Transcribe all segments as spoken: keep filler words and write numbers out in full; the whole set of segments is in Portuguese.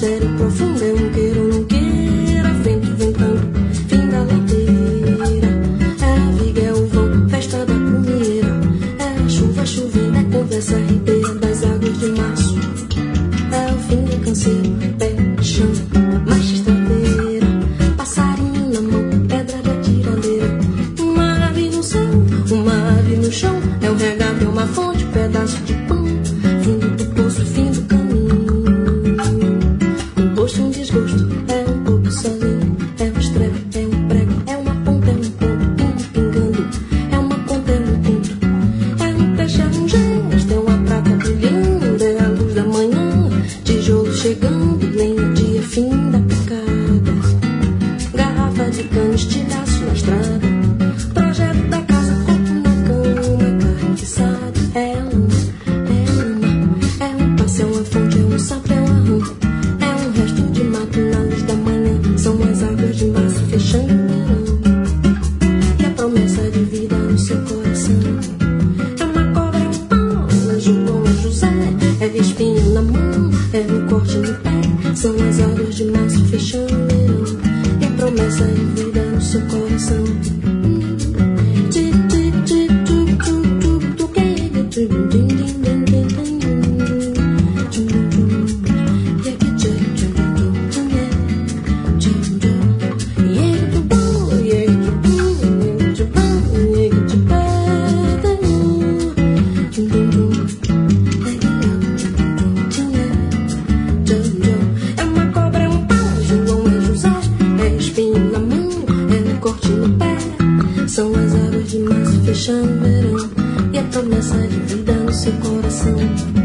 mistério profundo, é um queira ou não queira, vento ventando, fim da ladeira. É a viga, é o vão, festa da comieira. É a chuva chovendo, é conversa ribeira das águas de março. É o fim do canseiro, pé no chão, marcha estradeira, passarinho na mão, pedra de atiradeira. Uma ave no céu, uma ave no chão, é um regado, é uma fonte, pedaço de pão, fundo do poço, fim do caminho. Um posto, um desgosto, é um pouco sozinho, é um estrela, é um prego, é uma ponta, é um ponto, pingo pingando, é uma conta, é um ponto, é um peixe, é um gesto, é uma prata brilhando, é a luz da manhã, tijolo chegando, lenha, dia, fim da picada, garrafa de cano, estilhaço na estrada, projeto da casa, corpo na cama, carne atiçada, é lama, é lama, é um passe, é uma fonte, é um sapo, é um arranco, é um resto de mato na luz da manhã, são as águas de março fechando o verão, e a promessa de vida no seu coração. É uma cobra, é um pau, é João, é José, é espinho na mão, é um corte no pé, são as águas de março fechando o verão, e a promessa de vida no seu coração. É uma cobra, é um pau, João, é José, é espinho na mão, é um corte no pé, são as águas de março fechando o verão, e a promessa de vida no seu coração.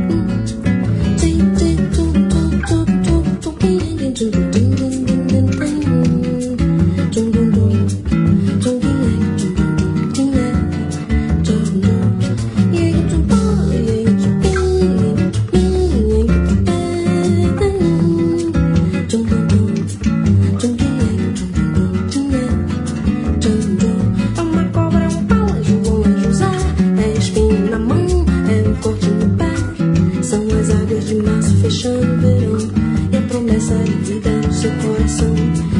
É uma cobra, é um pau, é João, é José, é espinho na mão, é um corte no pé, são as águas de março fechando o verão, e a promessa de vida no seu coração.